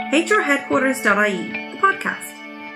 hrheadquarters.ie, the podcast.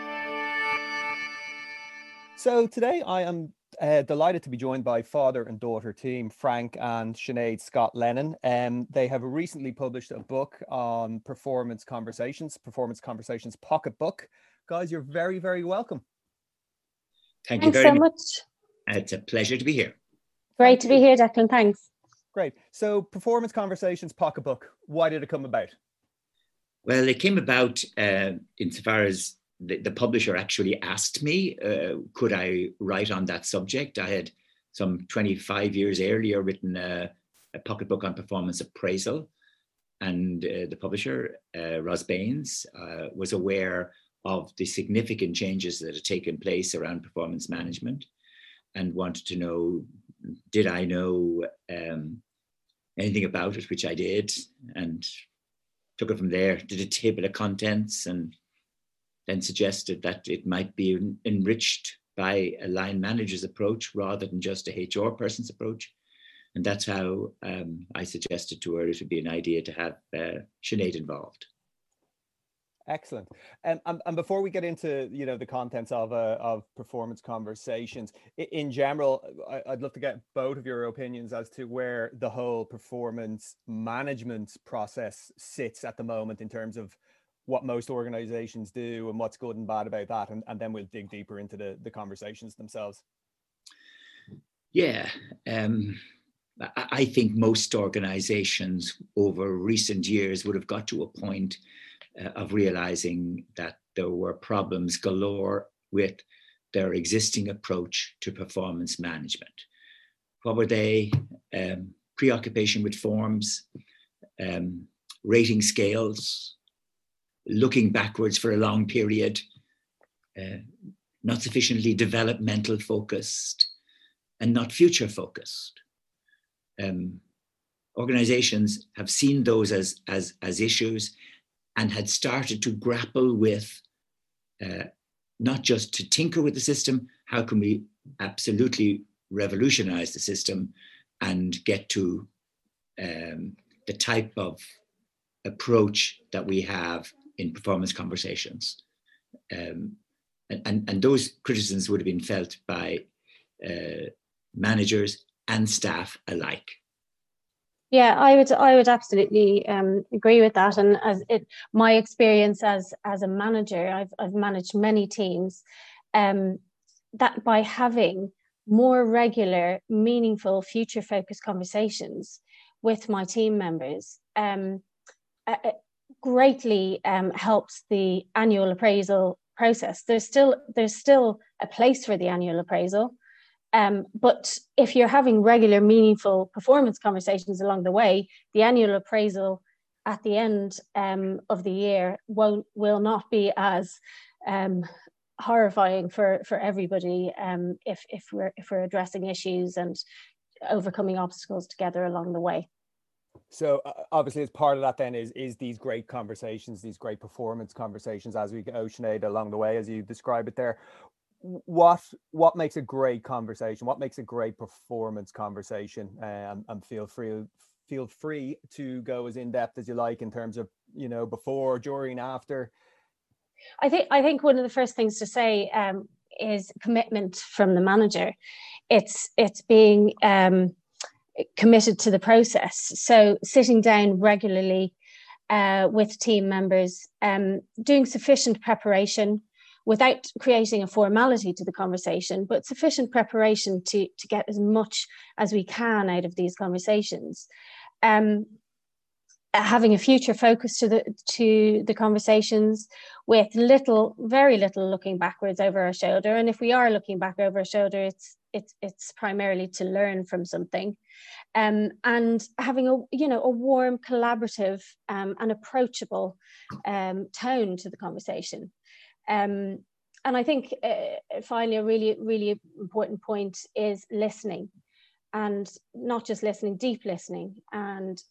So today I am delighted to be joined by father and daughter team, Frank and Sinead Scott Lennon. They have recently published a book on Performance Conversations Pocketbook. Guys, you're very, very welcome. Thank you very much. It's a pleasure to be here. Great to be here, Declan. Thanks. Great. So Performance Conversations Pocketbook, why did it come about? Well, it came about insofar as the publisher actually asked me, could I write on that subject? I had some 25 years earlier written a pocketbook on performance appraisal, and the publisher, Ros Baines, was aware of the significant changes that had taken place around performance management and wanted to know, did I know anything about it, which I did, and took it from there, did a table of contents, and then suggested that it might be enriched by a line manager's approach rather than just a HR person's approach. And that's how I suggested to her it would be an idea to have Sinead involved. Excellent. And before we get into the contents of Performance Conversations, in general, I'd love to get both of your opinions as to where the whole performance management process sits at the moment in terms of what most organizations do and what's good and bad about that, and then we'll dig deeper into the conversations themselves. Yeah, I think most organizations over recent years would have got to a point of realizing that there were problems galore with their existing approach to performance management. What were they? Preoccupation with forms, rating scales, looking backwards for a long period, not sufficiently developmental focused, and not future focused. Organizations have seen those as issues and had started to grapple with not just to tinker with the system, how can we absolutely revolutionize the system and get to the type of approach that we have in performance conversations. And those criticisms would have been felt by managers and staff alike. Yeah, I would absolutely agree with that. And my experience as a manager, I've managed many teams, that by having more regular, meaningful, future-focused conversations with my team members, greatly helps the annual appraisal process. There's still a place for the annual appraisal. But if you're having regular, meaningful performance conversations along the way, the annual appraisal at the end of the year will not be as horrifying for everybody if we're addressing issues and overcoming obstacles together along the way. So obviously, as part of that, then is these great conversations, these great performance conversations as we go, Sinead, along the way, as you describe it there. What makes a great conversation? What makes a great performance conversation? And feel free to go as in depth as you like in terms of before, during, after. I think one of the first things to say is commitment from the manager. It's being committed to the process. So sitting down regularly with team members, doing sufficient preparation without creating a formality to the conversation, but sufficient preparation to get as much as we can out of these conversations. Having a future focus to the conversations with very little looking backwards over our shoulder. And if we are looking back over our shoulder, it's primarily to learn from something. And having a warm, collaborative and approachable tone to the conversation. And I think finally a really, really important point is listening, and not just listening, deep listening. And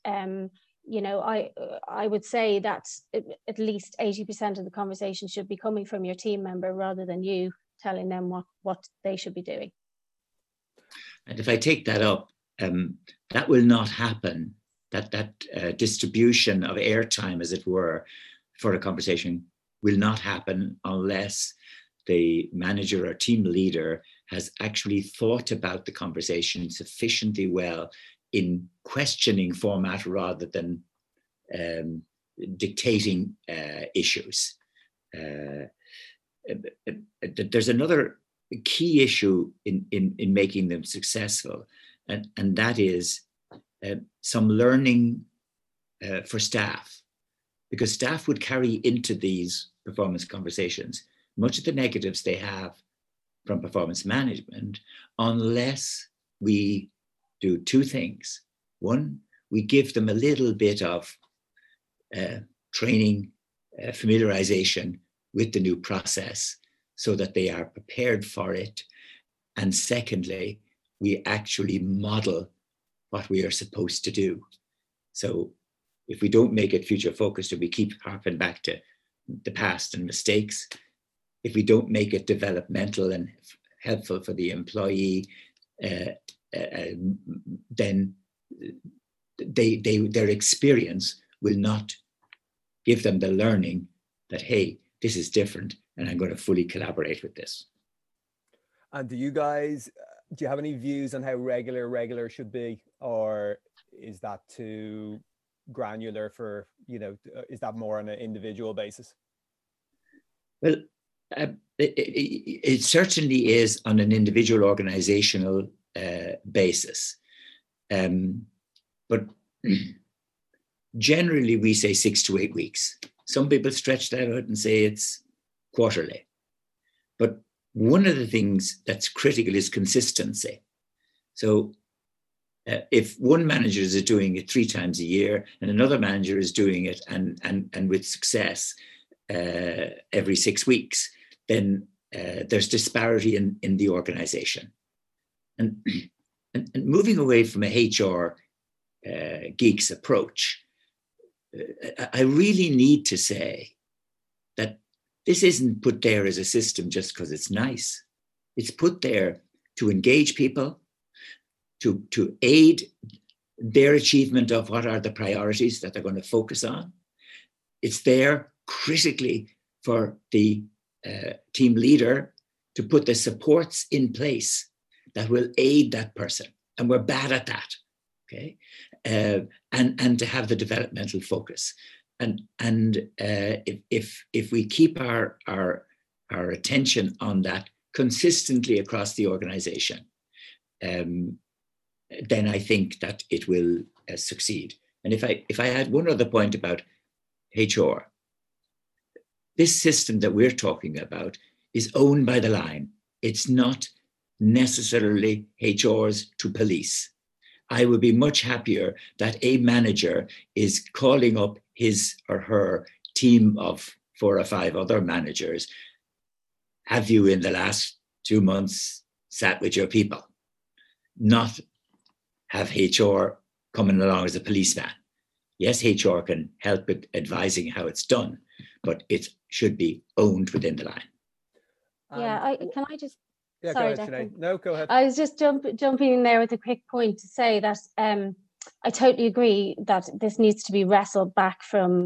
I would say that at least 80% of the conversation should be coming from your team member rather than you telling them what they should be doing. And if I take that up, that will not happen. That distribution of airtime, as it were, for a conversation will not happen unless the manager or team leader has actually thought about the conversation sufficiently well in questioning format rather than dictating issues. There's another key issue in making them successful, and that is some learning for staff, because staff would carry into these performance conversations much of the negatives they have from performance management, unless we do two things. One, we give them a little bit of training, familiarization with the new process so that they are prepared for it. And secondly, we actually model what we are supposed to do. So if we don't make it future focused and we keep harping back to the past and mistakes, if we don't make it developmental and helpful for the employee, then their experience will not give them the learning that, hey, this is different and I'm going to fully collaborate with this. And do you have any views on how regular should be, or is that too granular for, is that more on an individual basis? Well, it certainly is on an individual organizational basis. But generally we say 6 to 8 weeks. Some people stretch that out and say it's quarterly. But one of the things that's critical is consistency. So if one manager is doing it 3 times a year and another manager is doing it and with success every 6 weeks, then there's disparity in the organization. And moving away from a HR geeks approach, I really need to say that this isn't put there as a system just because it's nice. It's put there to engage people, to aid their achievement of what are the priorities that they're going to focus on. It's there critically for the team leader to put the supports in place that will aid that person. And we're bad at that, okay? And to have the developmental focus. And if we keep our attention on that consistently across the organization, then I think that it will succeed. And if I add one other point about HR, this system that we're talking about is owned by the line. It's not necessarily HR's to police. I would be much happier that a manager is calling up his or her team of 4 or 5 other managers. Have you in the last 2 months sat with your people? Not have HR coming along as a policeman. Yes, HR can help with advising how it's done, but it should be owned within the line. Yeah, can I just... Yeah, Sorry, go ahead, Sinead. No, go ahead. I was just jumping in there with a quick point to say that I totally agree that this needs to be wrestled back from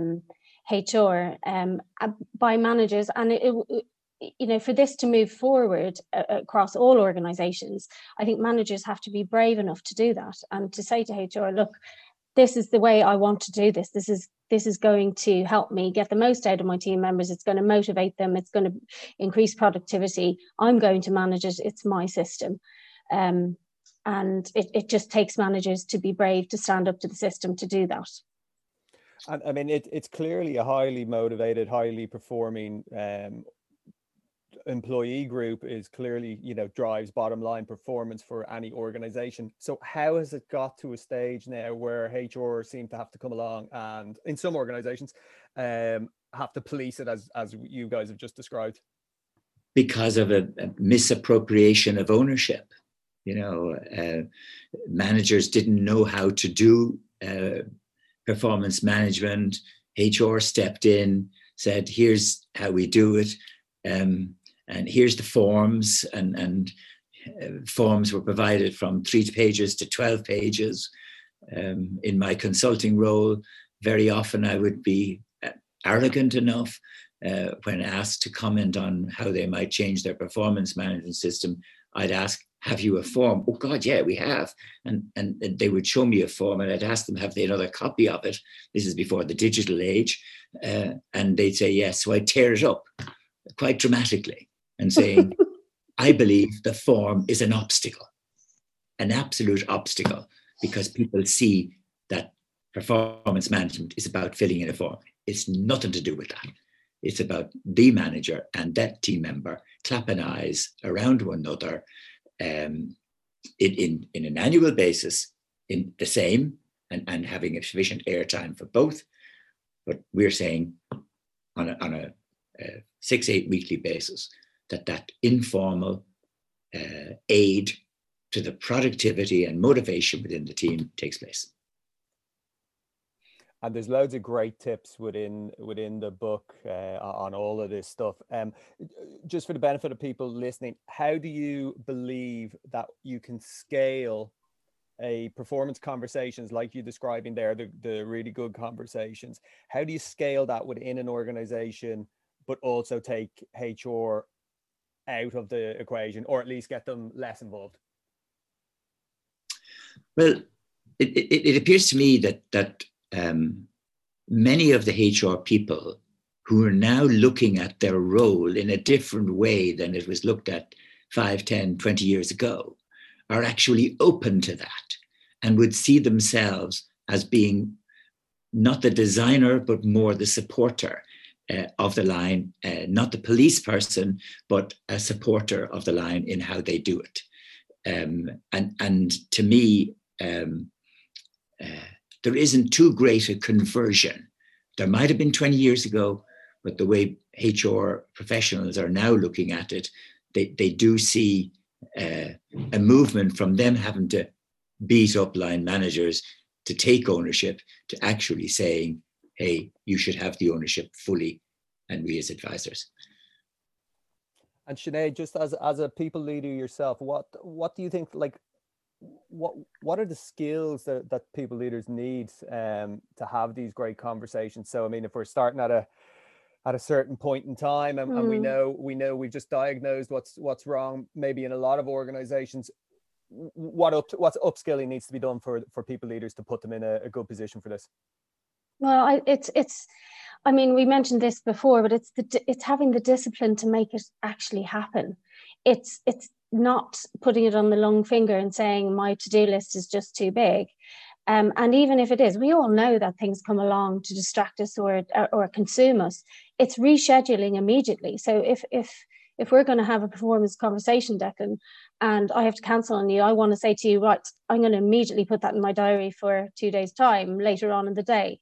HR by managers, and for this to move forward across all organizations, I think managers have to be brave enough to do that and to say to HR, look, this is the way I want to do this. This is going to help me get the most out of my team members. It's going to motivate them. It's going to increase productivity. I'm going to manage it. It's my system. And it just takes managers to be brave to stand up to the system to do that. And I mean, it's clearly a highly motivated, highly performing employee group is clearly, drives bottom line performance for any organization. So how has it got to a stage now where HR seem to have to come along and in some organizations have to police it as you guys have just described? Because of a misappropriation of ownership. Managers didn't know how to do performance management. HR stepped in, said, here's how we do it. And here's the forms, and forms were provided from 3 pages to 12 pages. In my consulting role, very often I would be arrogant enough when asked to comment on how they might change their performance management system. I'd ask, have you a form? Oh God, yeah, we have. And they would show me a form, and I'd ask them, have they another copy of it? This is before the digital age. And they'd say yes. So I tear it up quite dramatically and saying, I believe the form is an obstacle, an absolute obstacle, because people see that performance management is about filling in a form. It's nothing to do with that. It's about the manager and that team member clapping eyes around one another in an annual basis, in the same, and having a sufficient airtime for both. But we're saying on a 6-8 weekly basis that informal aid to the productivity and motivation within the team takes place. And there's loads of great tips within the book on all of this stuff. Just for the benefit of people listening, how do you believe that you can scale a performance conversations like you're describing there, the really good conversations? How do you scale that within an organization, but also take HR out of the equation, or at least get them less involved? Well, it appears to me that many of the HR people who are now looking at their role in a different way than it was looked at 5, 10, 20 years ago are actually open to that and would see themselves as being not the designer, but more the supporter of the line, not the police person, but a supporter of the line in how they do it. And to me, there isn't too great a conversion. There might have been 20 years ago, but the way HR professionals are now looking at it, they do see a movement from them having to beat up line managers to take ownership to actually saying, hey, you should have the ownership fully, and we as advisors. And Sinead, just as a people leader yourself, what do you think, like, what are the skills that people leaders need to have these great conversations? So, I mean, if we're starting at a certain point in time, and we know we've just diagnosed what's wrong, maybe in a lot of organizations, what's upskilling needs to be done for people leaders to put them in a good position for this? Well, I mean, we mentioned this before, but it's having the discipline to make it actually happen. It's not putting it on the long finger and saying my to-do list is just too big. And even if it is, we all know that things come along to distract us or consume us. It's rescheduling immediately. So if we're going to have a performance conversation, Declan, and I have to cancel on you, I want to say to you, right, I'm going to immediately put that in my diary for 2 days' time later on in the day.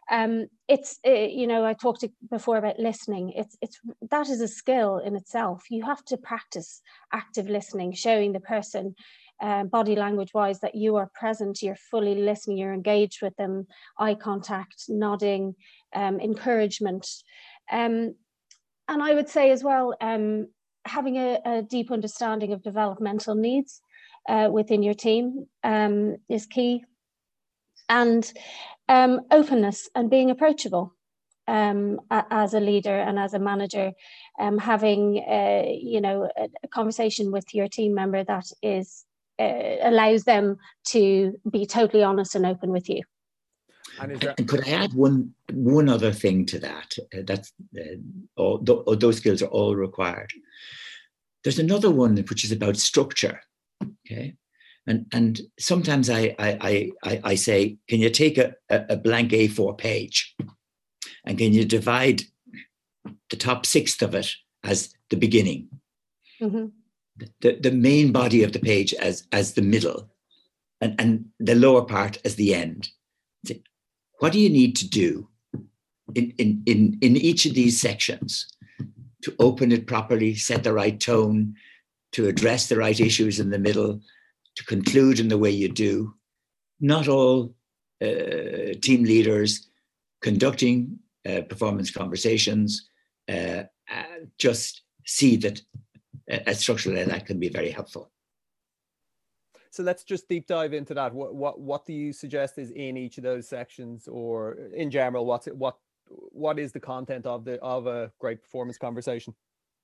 I talked before about listening. That is a skill in itself. You have to practice active listening, showing the person body language wise that you are present, you're fully listening, you're engaged with them, eye contact, nodding, encouragement. And I would say as well, having a deep understanding of developmental needs within your team is key. And openness and being approachable as a leader and as a manager, having a conversation with your team member that is allows them to be totally honest and open with you. And could I add one other thing to that? Those skills are all required. There's another one which is about structure. Okay, and sometimes I say, can you take a blank A4 page, and can you divide the top sixth of it as the beginning, the main body of the page as the middle, and the lower part as the end? What do you need to do in each of these sections to open it properly, set the right tone, to address the right issues in the middle, to conclude in the way you do? Not all team leaders conducting performance conversations just see that a structure like that can be very helpful. So let's just deep dive into that. What do you suggest is in each of those sections, or in general, what what is the content of a great performance conversation?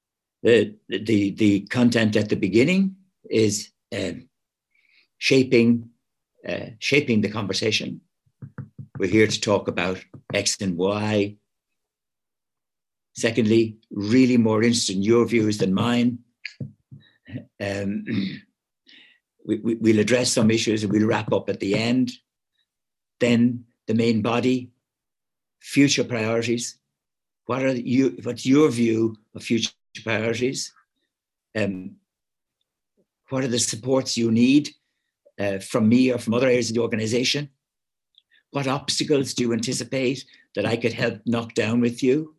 The content at the beginning is shaping the conversation. We're here to talk about X and Y. Secondly, really more interested in your views than mine. We'll address some issues and we'll wrap up at the end. Then the main body, future priorities. What's your view of future priorities? What are the supports you need from me or from other areas of the organization? What obstacles do you anticipate that I could help knock down with you?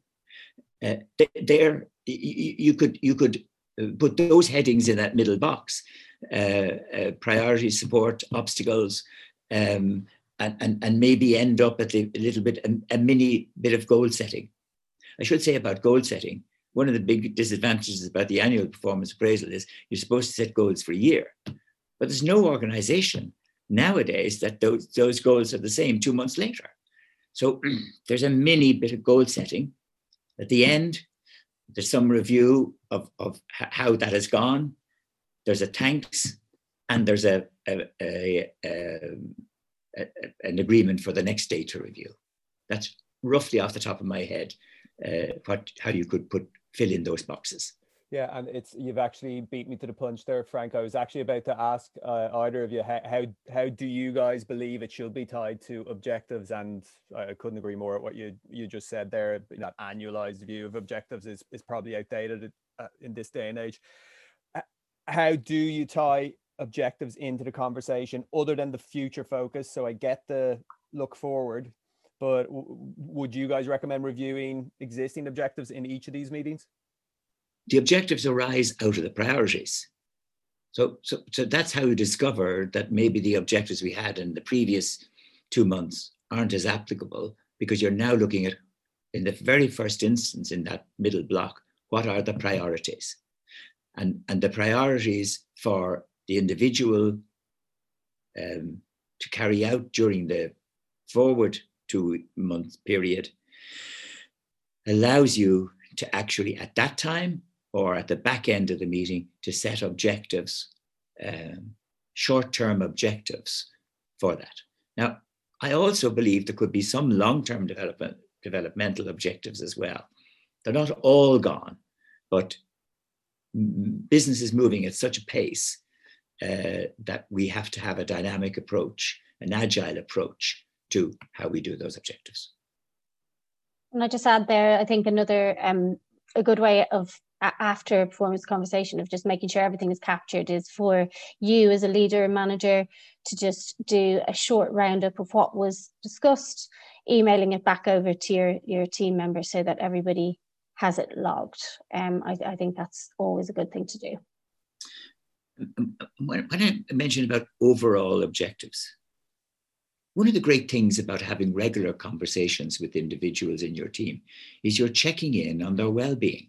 You could put those headings in that middle box: priorities, support, obstacles, and maybe end up at a mini bit of goal setting. I should say about goal setting, one of the big disadvantages about the annual performance appraisal is you're supposed to set goals for a year, but there's no organization nowadays that those goals are the same 2 months later. So there's a mini bit of goal setting. At the end, there's some review of how that has gone. There's a thanks, and there's an agreement for the next day to review. That's roughly off the top of my head how you could fill in those boxes. Yeah, and you've actually beat me to the punch there, Frank. I was actually about to ask either of you, how do you guys believe it should be tied to objectives? And I couldn't agree more at what you just said there. That annualized view of objectives is probably outdated in this day and age. How do you tie objectives into the conversation other than the future focus? So I get the look forward, but would you guys recommend reviewing existing objectives in each of these meetings? The objectives arise out of the priorities. So that's how you discover that maybe the objectives we had in the previous 2 months aren't as applicable, because you're now looking at, in the very first instance in that middle block, what are the priorities? And the priorities for the individual to carry out during the forward 2 month period allows you to actually at that time or at the back end of the meeting to set objectives, short-term objectives for that. Now, I also believe there could be some long-term developmental objectives as well. They're not all gone, but business is moving at such a pace that we have to have a dynamic approach, an agile approach to how we do those objectives. And I just add there, I think another a good way of, after a performance conversation, of just making sure everything is captured is for you as a leader and manager to just do a short roundup of what was discussed, emailing it back over to your team members so that everybody has it logged. I think that's always a good thing to do. When I mentioned about overall objectives, one of the great things about having regular conversations with individuals in your team is you're checking in on their well-being.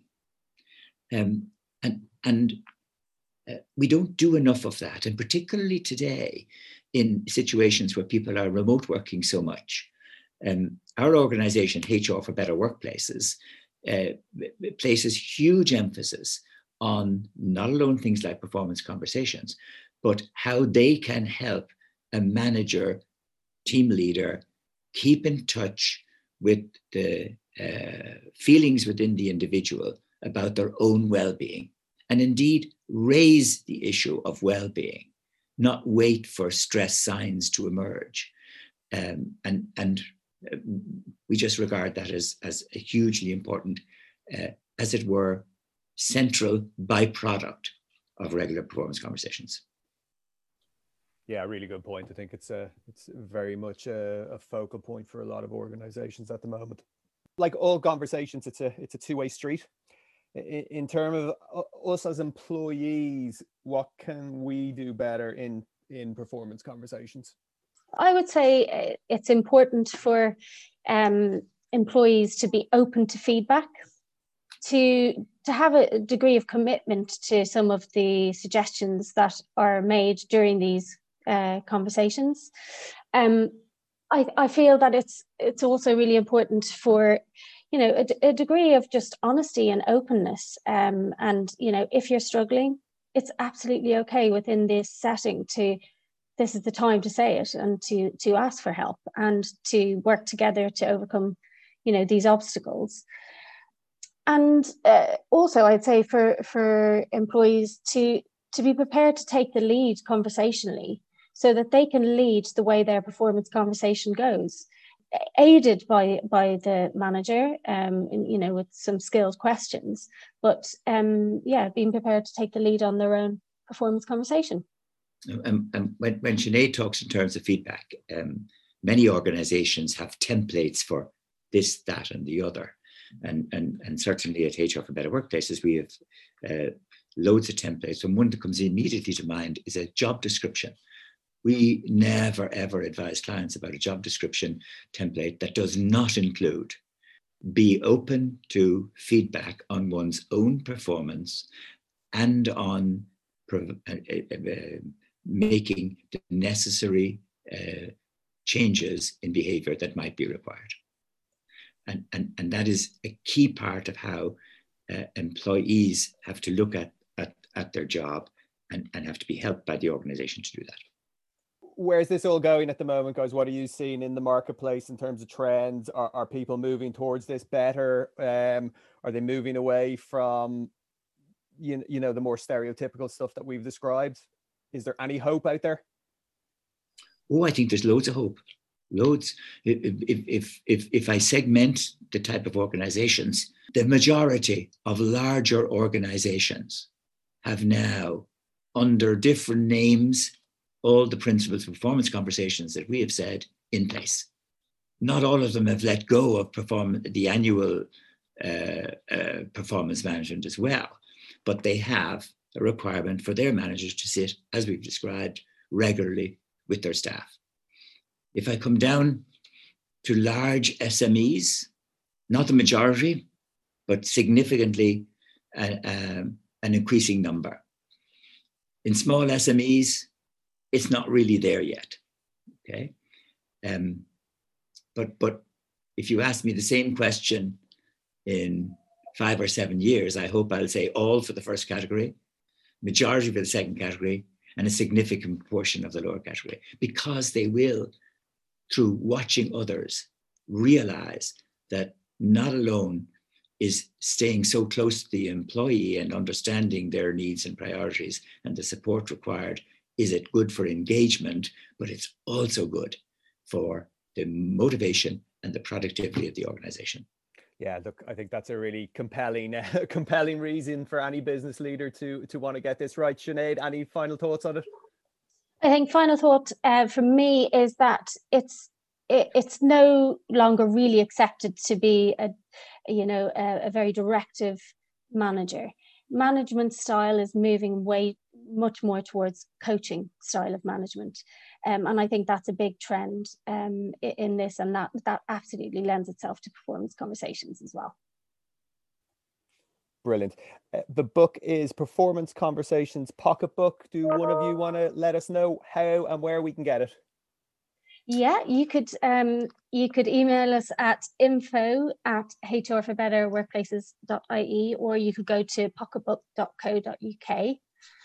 We don't do enough of that, and particularly today in situations where people are remote working so much. Our organization, HR for Better Workplaces, places huge emphasis on not alone things like performance conversations, but how they can help a manager, team leader, keep in touch with the feelings within the individual about their own well-being, and indeed raise the issue of well-being, not wait for stress signs to emerge. And we just regard that as a hugely important, as it were, central byproduct of regular performance conversations. Yeah, really good point. I think it's very much a focal point for a lot of organizations at the moment. Like all conversations, it's a two-way street. In terms of us as employees, what can we do better in performance conversations? I would say it's important for employees to be open to feedback, to have a degree of commitment to some of the suggestions that are made during these conversations. I feel that it's also really important for, you know, a degree of just honesty and openness. And, you know, if you're struggling, it's absolutely okay within this setting this is the time to say it and to ask for help and to work together to overcome, you know, these obstacles. And also I'd say for employees to be prepared to take the lead conversationally, so that they can lead the way their performance conversation goes, aided by the manager, you know, with some skilled questions, but being prepared to take the lead on their own performance conversation. And when Sinead talks in terms of feedback, many organizations have templates for this, that, and the other. And certainly at HR for Better Workplaces, we have loads of templates. And one that comes immediately to mind is a job description. We never, ever advise clients about a job description template that does not include be open to feedback on one's own performance and on making the necessary changes in behavior that might be required. And that is a key part of how employees have to look at their job and have to be helped by the organization to do that. Where's this all going at the moment, guys? What are you seeing in the marketplace in terms of trends? Are people moving towards this better? Are they moving away from, you know, the more stereotypical stuff that we've described? Is there any hope out there? Oh, I think there's loads of hope. Loads. If I segment the type of organizations, the majority of larger organizations have now, under different names, all the principles of performance conversations that we have said in place. Not all of them have let go of the annual performance management as well, but they have a requirement for their managers to sit, as we've described, regularly with their staff. If I come down to large SMEs, not the majority, but significantly an increasing number. In small SMEs, it's not really there yet, okay? But if you ask me the same question in 5 or 7 years, I hope I'll say all for the first category, majority for the second category, and a significant portion of the lower category, because they will, through watching others, realize that not alone is staying so close to the employee and understanding their needs and priorities and the support required, is it good for engagement, but it's also good for the motivation and the productivity of the organization. Yeah, look, I think that's a really compelling reason for any business leader to want to get this right. Sinead, any final thoughts on it? I think final thought for me is that it's no longer really accepted to be a very directive manager. Management style is moving much more towards coaching style of management. And I think that's a big trend in this, and that absolutely lends itself to performance conversations as well. Brilliant. The book is Performance Conversations Pocketbook. Do one of you want to let us know how and where we can get it? Yeah, you could email us at info@hrforbetterworkplaces.ie, or you could go to pocketbook.co.uk.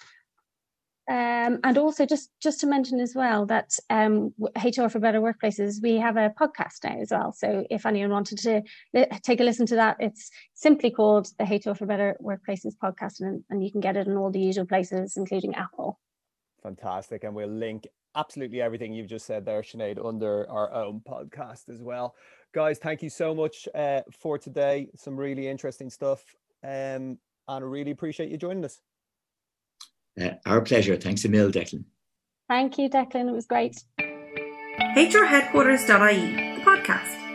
And also just to mention as well that HR for Better Workplaces, we have a podcast now as well. So if anyone wanted to take a listen to that, it's simply called the HR for Better Workplaces podcast, and you can get it in all the usual places, including Apple. Fantastic. And we'll link absolutely everything you've just said there, Sinead, under our own podcast as well. Guys, thank you so much for today. Some really interesting stuff. And I really appreciate you joining us. Our pleasure. Thanks a mil, Declan. Thank you, Declan. It was great. HRheadquarters.ie, the podcast.